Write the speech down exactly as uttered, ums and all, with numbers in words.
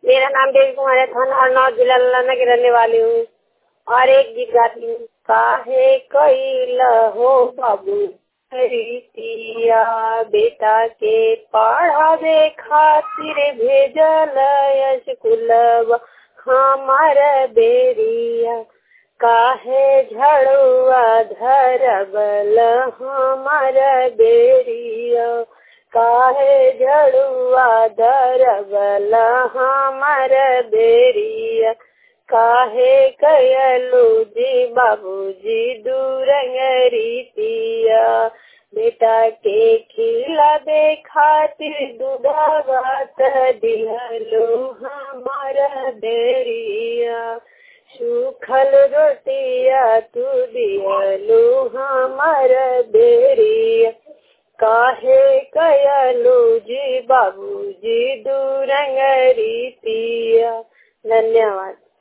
मेरा नाम देवी कुमार है, थाना हरनौत, जिला लुधियाना की रहने वाली हूँ और एक गीत गाती हूँ। काहे कैल हो बाबू रीतिया, बेटा के पढ़ावे खातिर भेजल स्कूलवा हमार बेरिया। काहे झड़ुआ धरबल हमार बेरिया, काहे झड़ुआ धरबल हमार बेरिया। काहे कयलू जी बाबूजी दूरंग रीतिया, बेटा के खिलावे खातिर दूधवा दिहलो हमार बेरिया। सूखल रोटिया तू दिहलो हमार बेरिया। काहे कयलू जी बाबूजी दूरंग रीतिया। धन्यवाद।